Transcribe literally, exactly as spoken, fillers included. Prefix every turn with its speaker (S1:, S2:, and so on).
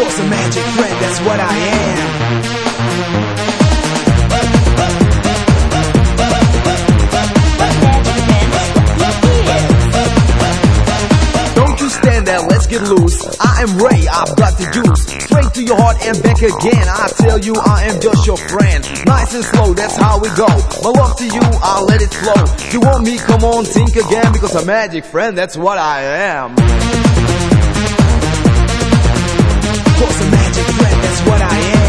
S1: course a magic friend, that's what I am. Don't you stand there, let's get loose. I am Ray, I've got the juice. Straight to your heart and back again. I tell you I am just your friend. Nice and slow, that's how we go. My love to you, I'll let it flow. You want me, come on, think again. Because a magic friend, that's what I am. Of course a magic friend, that's what I am.